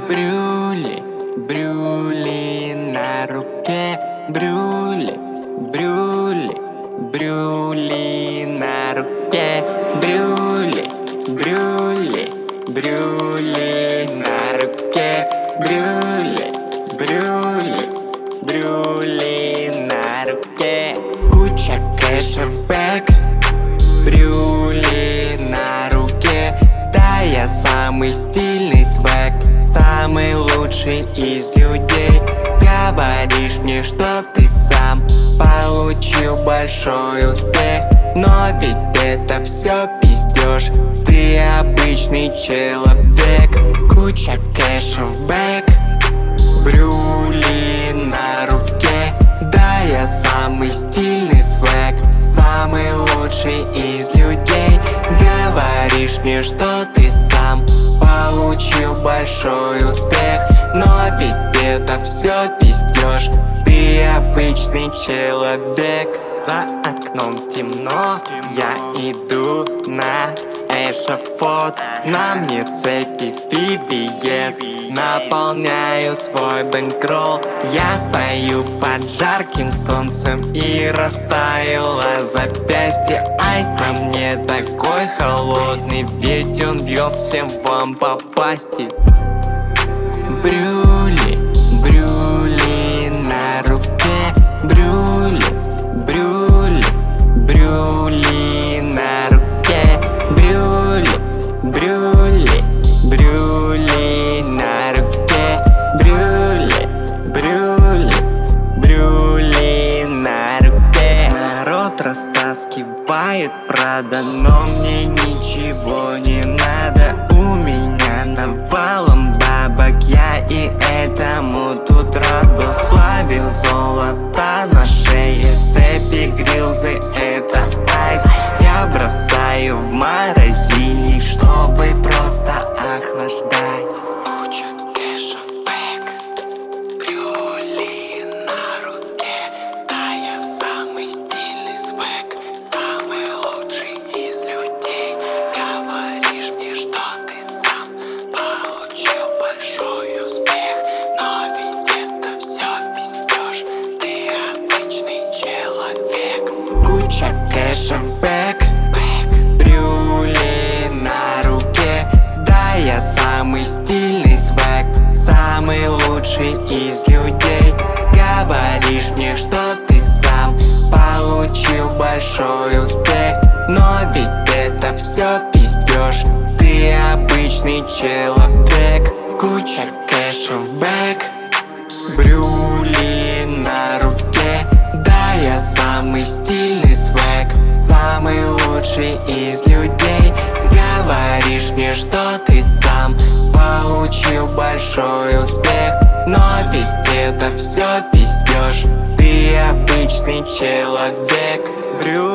Брюли, брюли на руке, брюли, брюли, брюли на руке, брюли, брюли, брюли на руке, брюли, брюли, брюли на руке. Куча кэша в бэк, брюли на руке. Да, я самый стильный свэг, самый лучший из людей. Говоришь мне, что ты сам получил большой успех, но ведь это все пиздёж, ты обычный человек. Куча кэша в бэк, брюли на руке. Да, я самый стильный свэг, самый лучший из людей. Говоришь мне, что ты сам получил большой успех, но ведь это все пиздёж, ты обычный человек. За окном темно, я иду на эшафот. На мне цепи VVS, наполняю свой бэнкролл. Я стою под жарким солнцем и растаяло запястье айс. На мне такой холодный, ведь он бьет всем вам по пасти. Брюли, брюли на руке, брюли, брюли, брюли на руке, брюли, брюли, брюли на руке, брюли, брюли, брюли на руке. Народ растаскивает Прада, но мне ничего не надо. У меня навалом бабок, я и этому тут рад был. Сплавил золото на шее, цепи, грилзы, это айс. Я бросаю в морозильник, чтобы просто охлаждать. Куча кэша в бэк, брюли на руке. Да, я самый стильный свэг, самый лучший из людей. Говоришь мне, что ты сам получил большой успех, но ведь это все пиздёж, ты обычный человек. Куча кэша в бэк, брюли на руке. Да, я самый стильный свэг, самый лучший из людей. Говоришь мне, что ты сам получил большой успех, но ведь это все пиздёж, ты обычный человек. Куча кэша в бэк, брюли на руке. Да, я самый стильный свэг, самый лучший из людей. Говоришь мне, что ты сам получил большой успех, но ведь это все пиздёж, ты обычный человек.